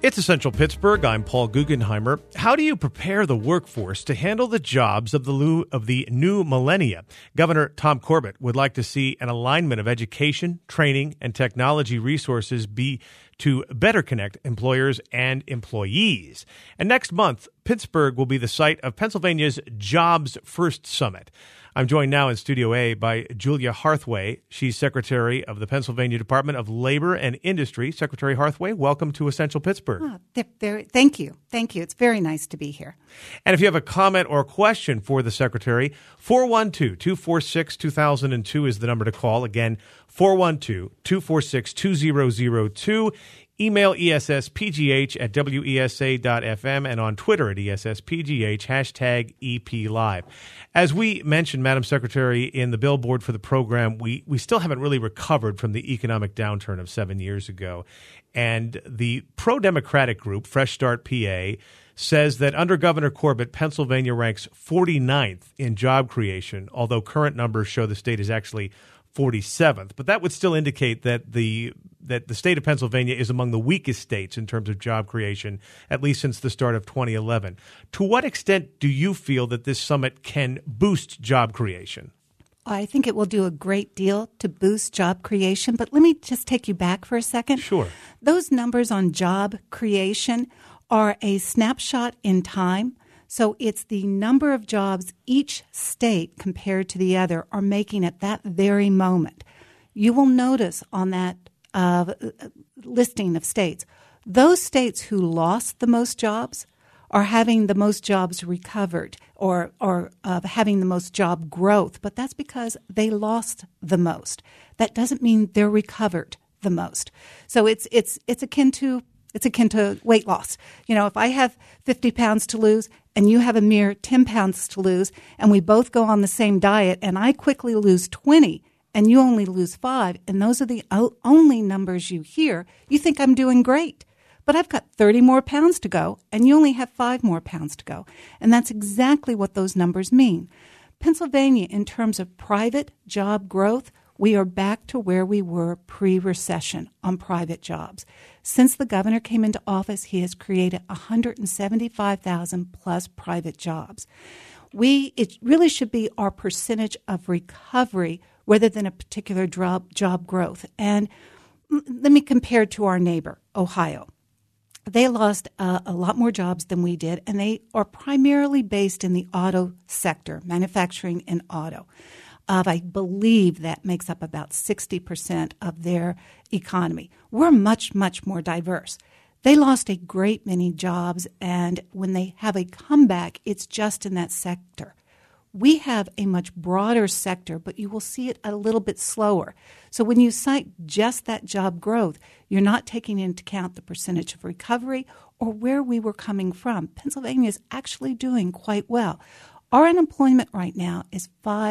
It's Essential Pittsburgh. I'm Paul Guggenheimer. How do you prepare the workforce to handle the jobs of the new millennia? Governor Tom Corbett would like to see an alignment of education, training, and technology resources be to better connect employers and employees. And next month, Pittsburgh will be the site of Pennsylvania's Jobs First Summit. I'm joined now in Studio A by Julia Harthway. She's Secretary of the Pennsylvania Department of Labor and Industry. Secretary Harthway, welcome to Essential Pittsburgh. Thank you. Thank you. It's very nice to be here. And if you have a comment or question for the Secretary, 412-246-2002 is the number to call. Again, 412-246-2002. Email ESSPGH@WESA.FM and on Twitter at ESSPGH, hashtag EPLive. As we mentioned, Madam Secretary, in the billboard for the program, we still haven't really recovered from the economic downturn of 7 years ago. And the pro-democratic group, Fresh Start PA, says that under Governor Corbett, Pennsylvania ranks 49th in job creation, although current numbers show the state is actually 47th. But that would still indicate that the state of Pennsylvania is among the weakest states in terms of job creation, at least since the start of 2011. To what extent do you feel that this summit can boost job creation? I think it will do a great deal to boost job creation, but let me just take you back for a second. Sure. Those numbers on job creation are a snapshot in time. So it's the number of jobs each state compared to the other are making at that very moment. You will notice on that listing of states, those states who lost the most jobs are having the most jobs recovered or having the most job growth, but that's because they lost the most. That doesn't mean they're recovered the most. So it's akin to weight loss. You know, if I have 50 pounds to lose and you have a mere 10 pounds to lose and we both go on the same diet and I quickly lose 20 and you only lose 5, and those are the only numbers you hear, you think I'm doing great. But I've got 30 more pounds to go and you only have 5 more pounds to go. And that's exactly what those numbers mean. Pennsylvania, in terms of private job growth, we are back to where we were pre-recession on private jobs. Since the governor came into office, he has created 175,000 plus private jobs. It really should be our percentage of recovery rather than a particular job growth. And let me compare to our neighbor, Ohio. They lost a lot more jobs than we did, and they are primarily based in the auto sector, manufacturing and auto. I believe that makes up about 60% of their economy. We're much, much more diverse. They lost a great many jobs, and when they have a comeback, it's just in that sector. We have a much broader sector, but you will see it a little bit slower. So when you cite just that job growth, you're not taking into account the percentage of recovery or where we were coming from. Pennsylvania is actually doing quite well. Our unemployment right now is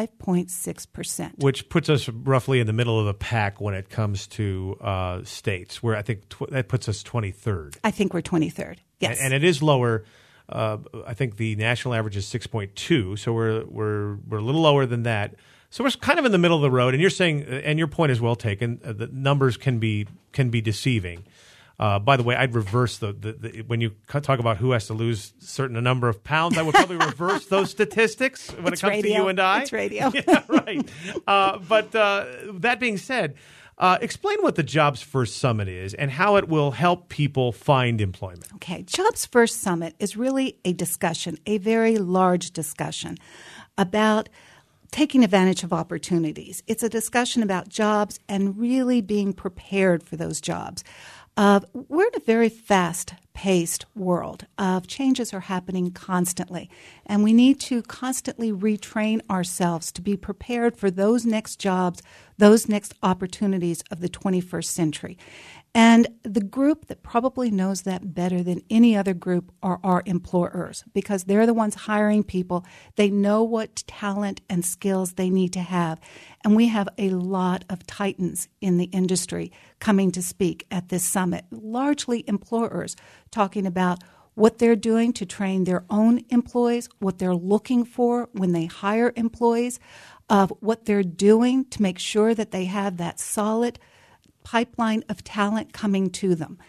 5.6%. Which puts us roughly in the middle of the pack when it comes to states, where I think that puts us 23rd. I think we're 23rd, yes. And it is lower. I think the national average is 6.2, so we're a little lower than that. So we're kind of in the middle of the road. And you're saying, and your point is well taken, the numbers can be deceiving. By the way, I'd reverse the when you talk about who has to lose a certain number of pounds, I would probably reverse those statistics when it comes to you and I. It's radio. Yeah, right. But that being said, explain what the Jobs First Summit is and how it will help people find employment. Okay. Jobs First Summit is really a discussion, a very large discussion about taking advantage of opportunities. It's a discussion about jobs and really being prepared for those jobs. We're in a very fast-paced world. Changes are happening constantly, and we need to constantly retrain ourselves to be prepared for those next jobs, those next opportunities of the 21st century. And the group that probably knows that better than any other group are our employers, because they're the ones hiring people. They know what talent and skills they need to have. And we have a lot of titans in the industry coming to speak at this summit, largely employers talking about what they're doing to train their own employees, what they're looking for when they hire employees, what they're doing to make sure that they have that solid pipeline of talent coming to them.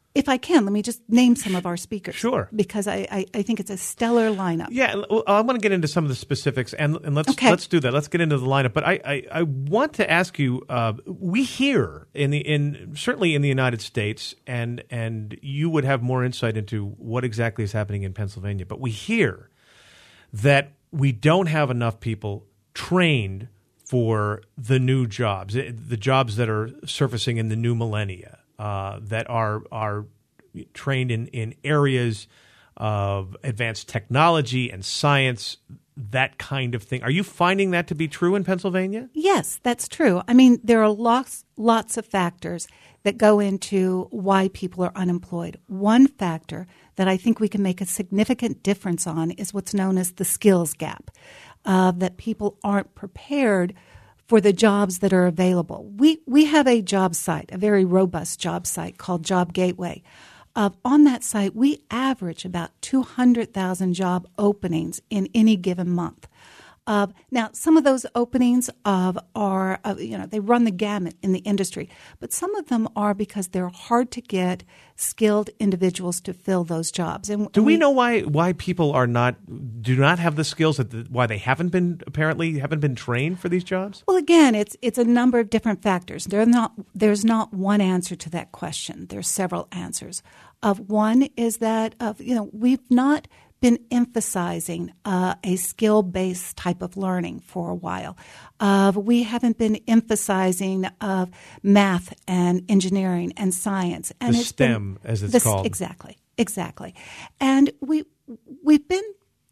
If I can, let me just name some of our speakers. Sure. Because I think it's a stellar lineup. Yeah, I want to get into some of the specifics, and let's do that. Let's get into the lineup. But I want to ask you, we hear certainly in the United States, and you would have more insight into what exactly is happening in Pennsylvania, but we hear that we don't have enough people trained for the new jobs, the jobs that are surfacing in the new millennia. That are trained in areas of advanced technology and science, that kind of thing. Are you finding that to be true in Pennsylvania? Yes, that's true. I mean, there are lots of factors that go into why people are unemployed. One factor that I think we can make a significant difference on is what's known as the skills gap, that people aren't prepared for the jobs that are available. We have a job site, a very robust job site called Job Gateway. On that site, we average about 200,000 job openings in any given month. Now, some of those openings are they run the gamut in the industry, but some of them are because they're hard to get skilled individuals to fill those jobs. And do we know why people do not have the skills, why they haven't been trained for these jobs? Well, again, it's a number of different factors. There's not one answer to that question. There's several answers. One is that we've not been emphasizing a skill-based type of learning for a while. We haven't been emphasizing math and engineering and science. And the STEM, as it's called. Exactly. And we've been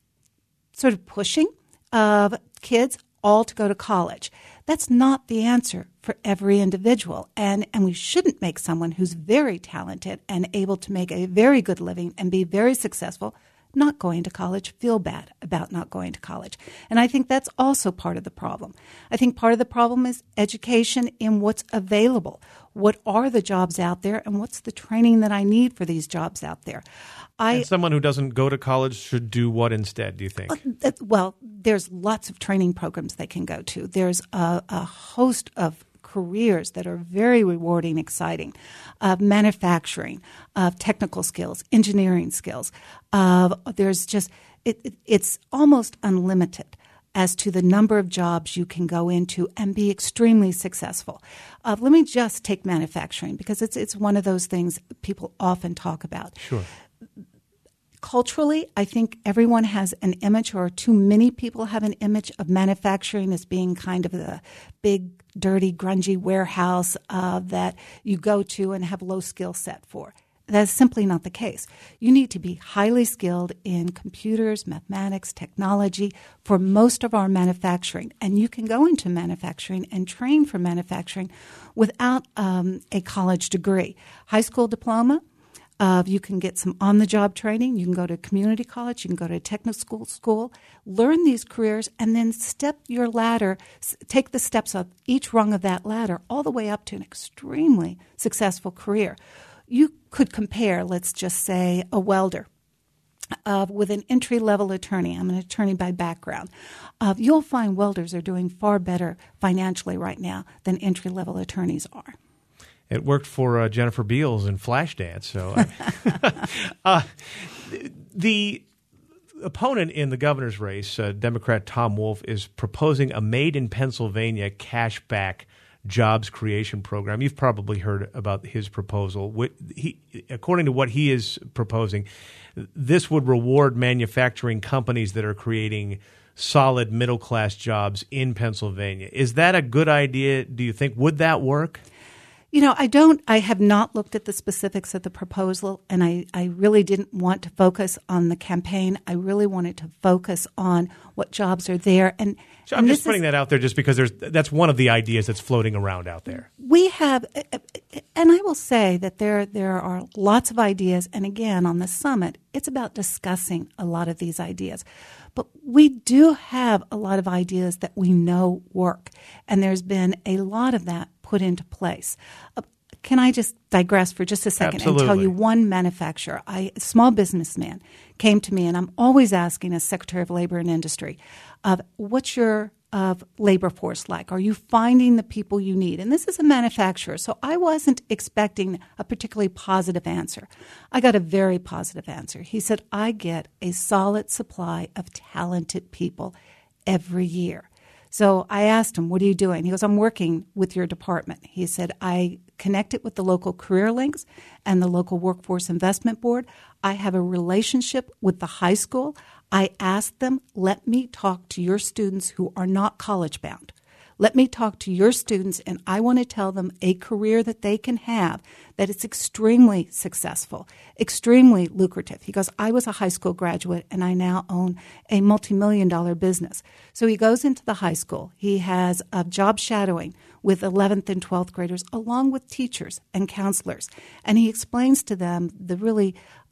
sort of pushing kids all to go to college. That's not the answer for every individual. And we shouldn't make someone who's very talented and able to make a very good living and be very successful not going to college feel bad about not going to college. And I think that's also part of the problem. I think part of the problem is education in what's available. What are the jobs out there, and what's the training that I need for these jobs out there? And someone who doesn't go to college should do what instead, do you think? Well, there's lots of training programs they can go to. There's a host of careers that are very rewarding, exciting, manufacturing, technical skills, engineering skills. There's just it's almost unlimited as to the number of jobs you can go into and be extremely successful. Let me just take manufacturing because it's one of those things people often talk about. Sure. Culturally, I think everyone has an image, or too many people have an image of manufacturing as being kind of the big, dirty, grungy warehouse that you go to and have low skill set for. That's simply not the case. You need to be highly skilled in computers, mathematics, technology for most of our manufacturing. And you can go into manufacturing and train for manufacturing without a college degree. High school diploma, you can get some on-the-job training. You can go to community college. You can go to a technical school, learn these careers, and then step your ladder, take the steps up each rung of that ladder all the way up to an extremely successful career. You could compare, let's just say, a welder with an entry-level attorney. I'm an attorney by background. You'll find welders are doing far better financially right now than entry-level attorneys are. It worked for Jennifer Beals in Flashdance. So, the opponent in the governor's race, Democrat Tom Wolf, is proposing a Made in Pennsylvania cashback jobs creation program. You've probably heard about his proposal. According to what he is proposing, this would reward manufacturing companies that are creating solid middle-class jobs in Pennsylvania. Is that a good idea, do you think? Would that work? I have not looked at the specifics of the proposal, and I really didn't want to focus on the campaign. I really wanted to focus on what jobs are there. And so I'm just putting that out there just because that's one of the ideas that's floating around out there. We have, and I will say that there are lots of ideas, and again, on the summit, it's about discussing a lot of these ideas. But we do have a lot of ideas that we know work, and there's been a lot of that put into place. Can I just digress for just a second Absolutely. and tell you one manufacturer, a small businessman, came to me, and I'm always asking as Secretary of Labor and Industry, what's your of labor force like? Are you finding the people you need? And this is a manufacturer, so I wasn't expecting a particularly positive answer. I got a very positive answer. He said, I get a solid supply of talented people every year. So I asked him, what are you doing? He goes, I'm working with your department. He said, I connected with the local career links and the local workforce investment board. I have a relationship with the high school. I asked them, let me talk to your students who are not college bound. Let me talk to your students, and I want to tell them a career that they can have that is extremely successful, extremely lucrative. He goes, I was a high school graduate, and I now own a multi-million-dollar business. So he goes into the high school. He has a job shadowing with 11th and 12th graders, along with teachers and counselors. And he explains to them the really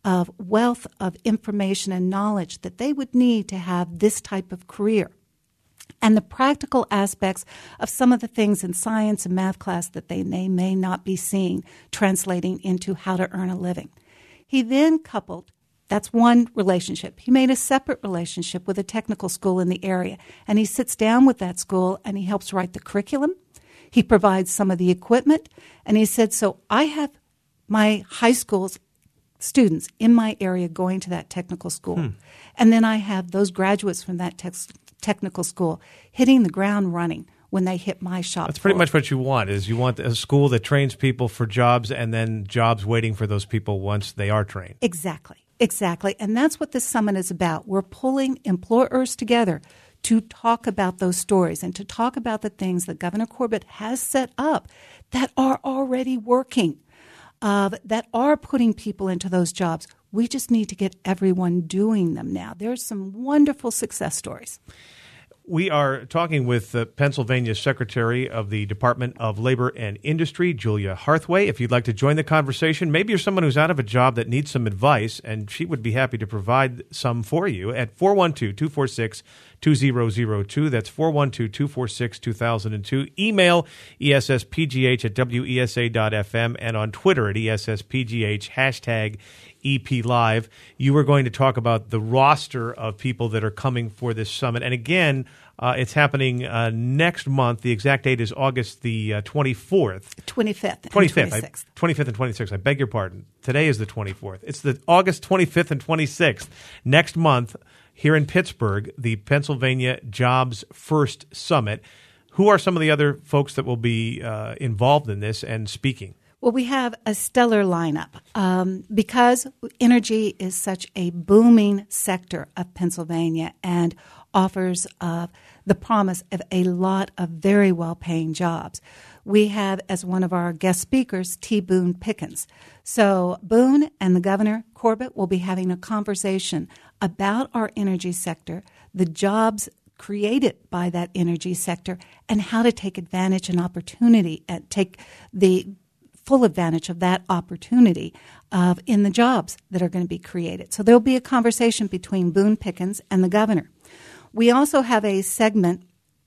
wealth of information and knowledge that they would need to have this type of career, and the practical aspects of some of the things in science and math class that they may not be seeing translating into how to earn a living. He then coupled, that's one relationship. He made a separate relationship with a technical school in the area, and he sits down with that school and he helps write the curriculum. He provides some of the equipment, and he said, so I have my high school's students in my area going to that technical school, and then I have those graduates from that technical school hitting the ground running when they hit my shop. That's pretty much what you want, is you want a school that trains people for jobs and then jobs waiting for those people once they are trained. Exactly. And that's what this summit is about. We're pulling employers together to talk about those stories and to talk about the things that Governor Corbett has set up that are already working, that are putting people into those jobs. We just need to get everyone doing them now. There's some wonderful success stories. We are talking with Pennsylvania's Secretary of the Department of Labor and Industry, Julia Harthway. If you'd like to join the conversation, maybe you're someone who's out of a job that needs some advice, and she would be happy to provide some for you at 412-246-2002. That's 412-246-2002. Email esspgh@wesa.fm and on Twitter at esspgh, hashtag EP Live. You were going to talk about the roster of people that are coming for this summit. And again, it's happening next month. The exact date is August the 24th. 25th and 26th. 25th and 26th. I beg your pardon. Today is the 24th. It's the August 25th and 26th. Next month here in Pittsburgh, the Pennsylvania Jobs First Summit. Who are some of the other folks that will be involved in this and speaking? Well, we have a stellar lineup because energy is such a booming sector of Pennsylvania and offers the promise of a lot of very well-paying jobs. We have as one of our guest speakers, T. Boone Pickens. So Boone and the Governor Corbett will be having a conversation about our energy sector, the jobs created by that energy sector, and how to take advantage and opportunity and take the full advantage of that opportunity in the jobs that are going to be created. So there'll be a conversation between Boone Pickens and the governor. We also have a segment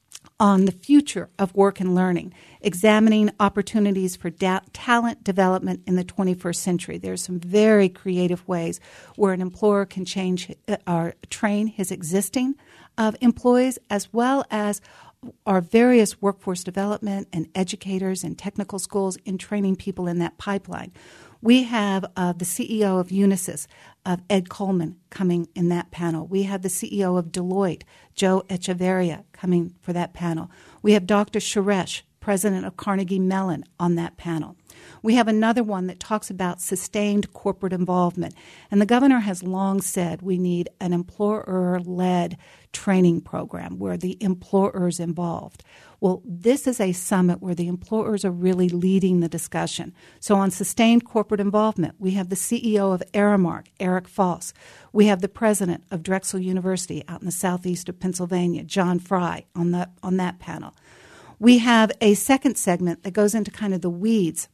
on the future of work and learning, examining opportunities for talent development in the 21st century. There's some very creative ways where an employer can change or train his existing employees, as well as our various workforce development and educators and technical schools in training people in that pipeline. We have the CEO of Unisys, Ed Coleman, coming in that panel. We have the CEO of Deloitte, Joe Echeverria, coming for that panel. We have Dr. Suresh, president of Carnegie Mellon, on that panel. We have another one that talks about sustained corporate involvement. And the governor has long said we need an employer-led training program where the employer's involved. Well, this is a summit where the employers are really leading the discussion. So on sustained corporate involvement, we have the CEO of Aramark, Eric Foss. We have the president of Drexel University out in the southeast of Pennsylvania, John Fry, on that panel. We have a second segment that goes into kind of the weeds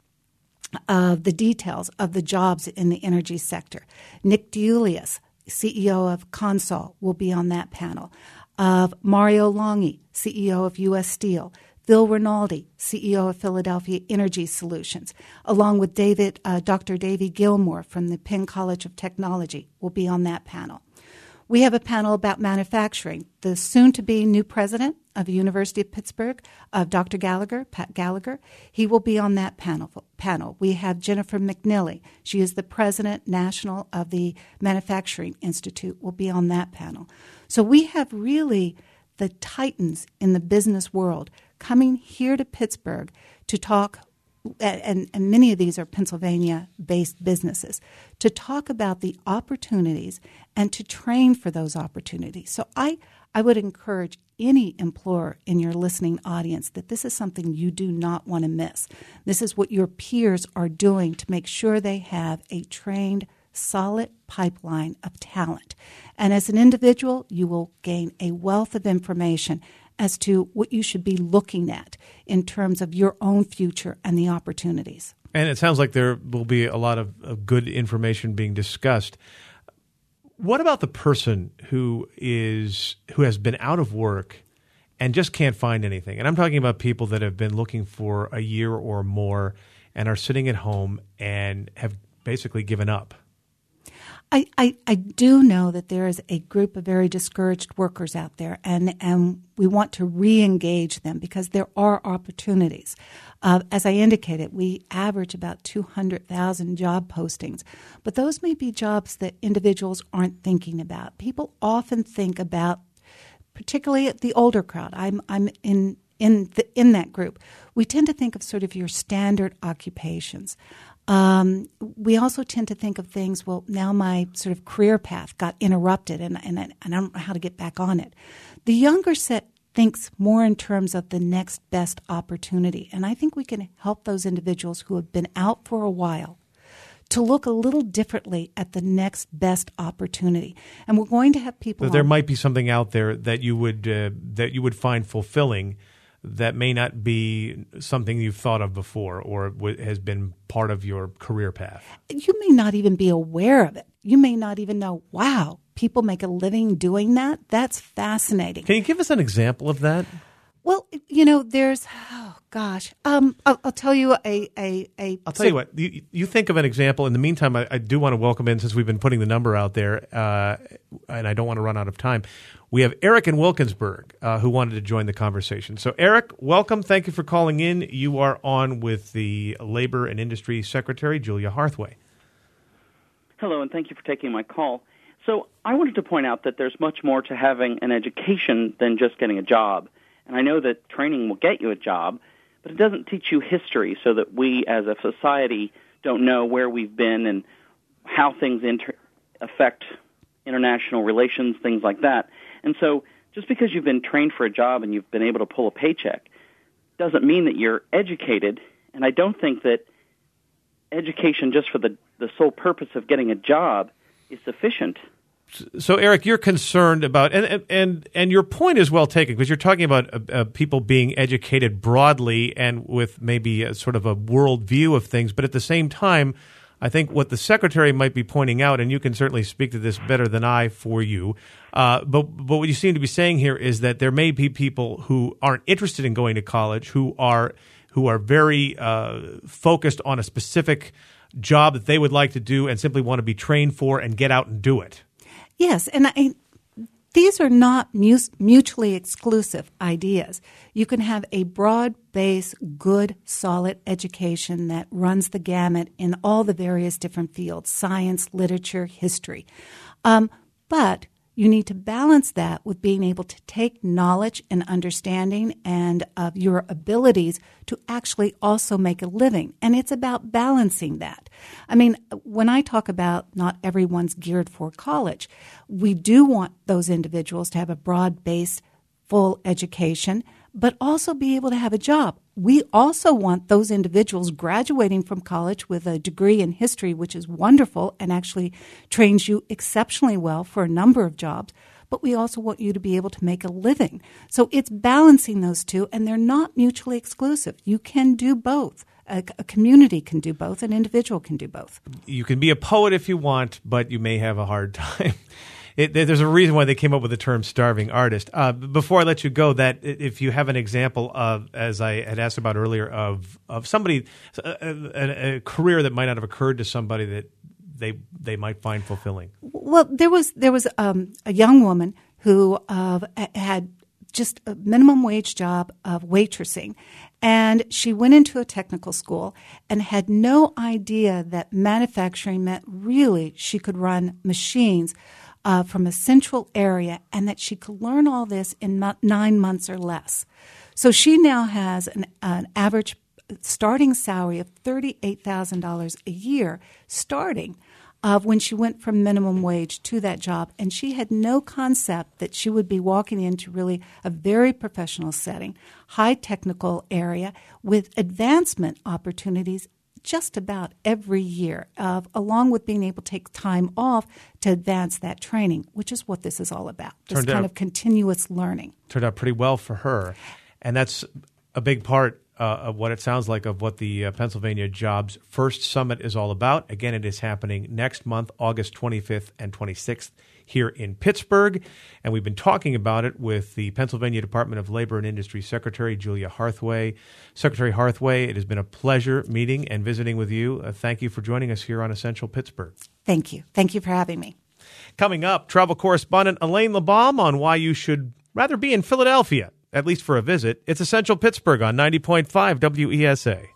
of the details of the jobs in the energy sector. Nick DeUlius, CEO of Consol, will be on that panel. Mario Longhi, CEO of U.S. Steel. Phil Rinaldi, CEO of Philadelphia Energy Solutions, along with Dr. Davey Gilmore from the Penn College of Technology, will be on that panel. We have a panel about manufacturing. The soon-to-be new president of the University of Pittsburgh, Dr. Gallagher, Pat Gallagher, he will be on that panel. We have Jennifer McNilly. She is the president national of the Manufacturing Institute, will be on that panel. So we have really the titans in the business world coming here to Pittsburgh to talk, and many of these are Pennsylvania-based businesses, to talk about the opportunities and to train for those opportunities. So I would encourage any employer in your listening audience that this is something you do not want to miss. This is what your peers are doing to make sure they have a trained, solid pipeline of talent. And as an individual, you will gain a wealth of information as to what you should be looking at in terms of your own future and the opportunities. And it sounds like there will be a lot of good information being discussed. What about the person who has been out of work and just can't find anything? And I'm talking about people that have been looking for a year or more and are sitting at home and have basically given up. I do know that there is a group of very discouraged workers out there, and we want to re-engage them because there are opportunities. As I indicated, we average about 200,000 job postings, but those may be jobs that individuals aren't thinking about. People often think about, particularly the older crowd. I'm in that group. We tend to think of sort of your standard occupations. We also tend to think of things, well, now my sort of career path got interrupted and I don't know how to get back on it. The younger set thinks more in terms of the next best opportunity. And I think we can help those individuals who have been out for a while to look a little differently at the next best opportunity. And we're going to have people. But there might be something out there that you would find fulfilling that may not be something you've thought of before or has been part of your career path. You may not even be aware of it. You may not even know, wow, people make a living doing that? That's fascinating. Can you give us an example of that? Well, there's, I'll tell you I'll tell you what, you think of an example. In the meantime, I do want to welcome in, since we've been putting the number out there, and I don't want to run out of time. We have Eric in Wilkinsburg who wanted to join the conversation. So, Eric, welcome. Thank you for calling in. You are on with the Labor and Industry Secretary, Julia Harthway. Hello, and thank you for taking my call. So I wanted to point out that there's much more to having an education than just getting a job. And I know that training will get you a job, but it doesn't teach you history so that we as a society don't know where we've been and how things affect international relations, things like that. And so just because you've been trained for a job and you've been able to pull a paycheck doesn't mean that you're educated. And I don't think that education just for the sole purpose of getting a job is sufficient. So, Eric, you're concerned about, and your point is well taken, because you're talking about people being educated broadly and with maybe a sort of a world view of things. But at the same time, I think what the Secretary might be pointing out, and you can certainly speak to this better than I for you, but what you seem to be saying here is that there may be people who aren't interested in going to college, who are very focused on a specific job that they would like to do and simply want to be trained for and get out and do it. Yes, and these are not mutually exclusive ideas. You can have a broad-based, good, solid education that runs the gamut in all the various different fields, science, literature, history. But you need to balance that with being able to take knowledge and understanding and of your abilities to actually also make a living. And it's about balancing that. I mean, when I talk about not everyone's geared for college, we do want those individuals to have a broad-based, full education, but also be able to have a job. We also want those individuals graduating from college with a degree in history, which is wonderful and actually trains you exceptionally well for a number of jobs, but we also want you to be able to make a living. So it's balancing those two, and they're not mutually exclusive. You can do both. A community can do both. An individual can do both. You can be a poet if you want, but you may have a hard time. There's a reason why they came up with the term starving artist. Before I let you go, that if you have an example of, as I had asked about earlier, of somebody, a career that might not have occurred to somebody they might find fulfilling? Well, there was a young woman who had just a minimum wage job of waitressing, and she went into a technical school and had no idea that manufacturing meant really she could run machines from a central area, and that she could learn all this in 9 months or less. So she now has an average starting salary of $38,000 a year, starting when she went from minimum wage to that job. And she had no concept that she would be walking into really a very professional setting, high technical area with advancement opportunities just about every year, along with being able to take time off to advance that training, which is what this is all about, this kind of continuous learning. Turned out pretty well for her. And that's a big part of what it sounds like of what the Pennsylvania Jobs First Summit is all about. Again, it is happening next month, August 25th and 26th here in Pittsburgh. And we've been talking about it with the Pennsylvania Department of Labor and Industry Secretary, Julia Harthway. Secretary Harthway, it has been a pleasure meeting and visiting with you. Thank you for joining us here on Essential Pittsburgh. Thank you. Thank you for having me. Coming up, travel correspondent Elaine LeBaum on why you should rather be in Philadelphia, at least for a visit. It's Essential Pittsburgh on 90.5 WESA.